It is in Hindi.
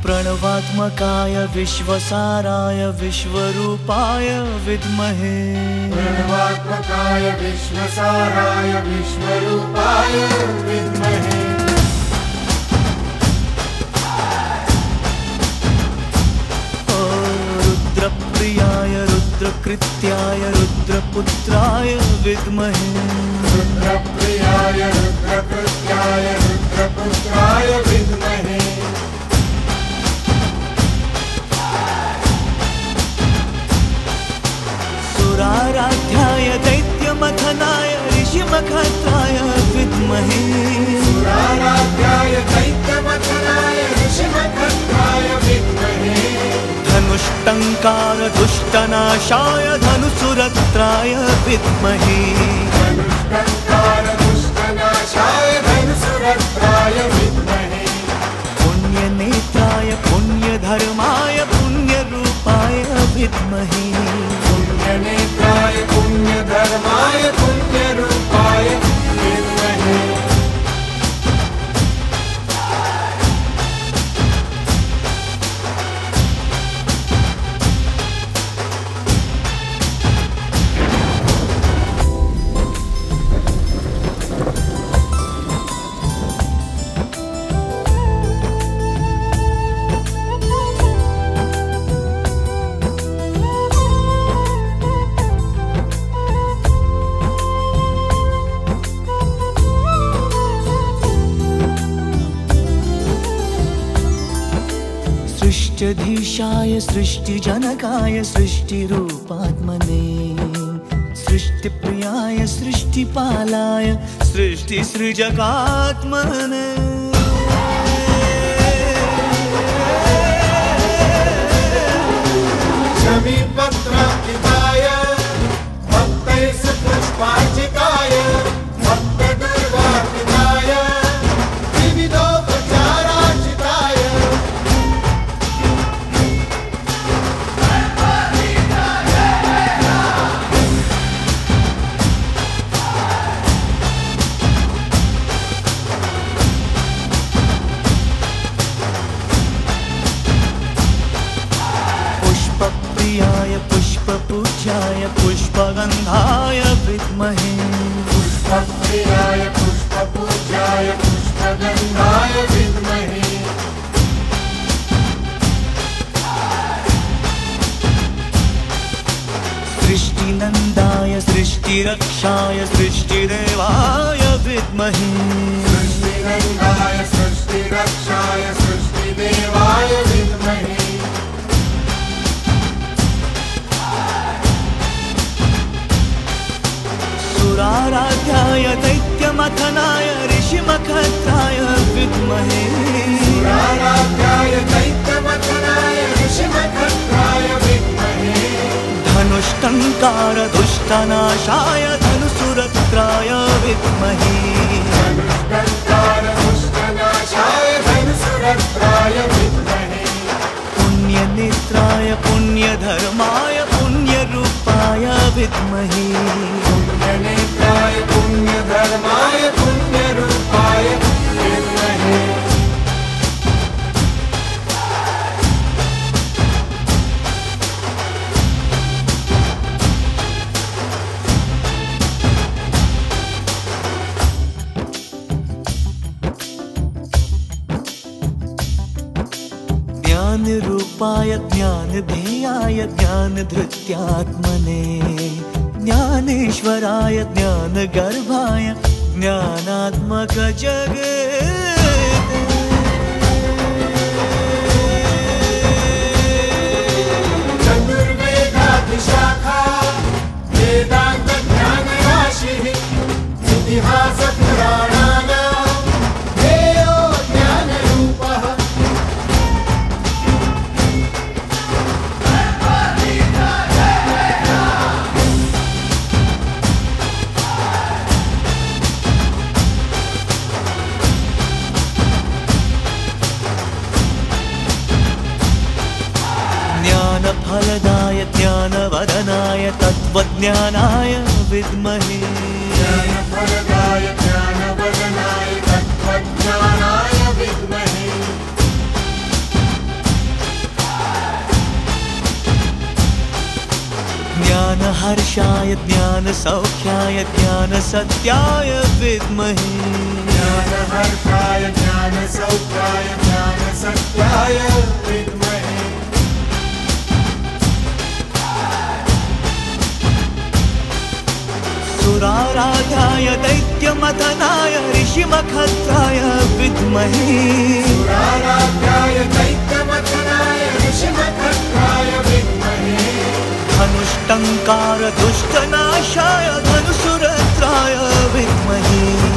प्रणवात्मकाय विश्वसाराय विश्वरूपाय विद्महे। प्रणवात्मकाय विश्वसाराय विश्वरूपाय विद्महे। रुद्रप्रियाय रुद्रकृत्याय रुद्रपुत्राय विद्महे। रुद्रप्रियाय रुद्रकृत्याय रुद्रपुत्राय विद्महे। सुराराध्याय दैत्यमथनाय ऋषिमखत्राय विद्महे। सुराराध्याय दैत्यमथनाय ऋषिमखत्राय विद्महे। धनुष्टङ्कार दुष्टनाशाय धनुसुरत्राय विद्महे। धनुष्टङ्कार दुष्टनाशाय धनुसुरत्राय विद्महे। पुण्यनेत्राय पुण्यधर्माय पुण्यरूपाय विद्महे। पुण्यनेत्राय पुण्यधर्माय पुण्यरूपाय विद्महे। सृष्टिधीशाय सृष्टिजनकाय सृष्टिरूपात्मने। सृष्टिप्रियाय सृष्टिपालाय सृष्टिसृजकात्मने। शमीपत्रार्पिताय भक्तैस्पुष्पार्चिताय भक्तदुर्वार्पिताय विविधोपचारार्चिताय। पुष्पप्रियाय पुष्पपूज्याय पुष्पगन्धाय विद्महे। पुष्पप्रियाय पुष्पपूज्याय पुष्पगन्धाय विद्महे। सृष्टिनन्दाय सृष्टिरक्षाय सृष्टिदेवाय विद्महे। सृष्टिनन्दाय सृष्टिरक्षाय सृष्टिदेवाय विद्महे। सुराराध्याय दैत्यमथनाय ऋषिमखत्राय विद्महे। सुराराध्याय दैत्यमथनाय ऋषिमखत्राय विद्महे। धनुष्टङ्कार दुष्टनाशाय धनुसुरत्राय विद्महे। धनुष्टङ्कार दुष्टनाशाय धनुसुरत्राय विद्महे। पुण्यनेत्राय पुण्यधर्माय पुण्यरूपाय विद्महे। पुण्यनेत्राय पुण्यधर्माय पुण्यरूपाय विद्महे। ज्ञानरूपाय ज्ञानधेयाय ज्ञानधृत्यात्मने। ज्ञानेश्वराय ज्ञानगर्भाय ज्ञानात्मकजगते। चतुर्वेदाधिशाखा वेदान्तज्ञानराशिः इतिहासपुराणानां ध्येयो ज्ञानरूपः। ज्ञानफलदाय ज्ञानवदनाय तत्त्वज्ञानाय विद्महे। ज्ञानफलदाय ज्ञानवदनाय तत्त्वज्ञानाय विद्महे। ज्ञानहर्षाय ज्ञानसौख्याय ज्ञानसत्याय विद्महे ज्ञानहर्षाय ज्ञानसौख्याय ज्ञानसत्याय विद्महे सुराराध्याय दैत्यमथनाय ऋषिमखत्राय विद्महे सुराराध्याय दैत्यमथनाय ऋषिमखत्राय विद्महे धनुष्टङ्कार दुष्टनाशाय धनुसुरत्राय विद्महे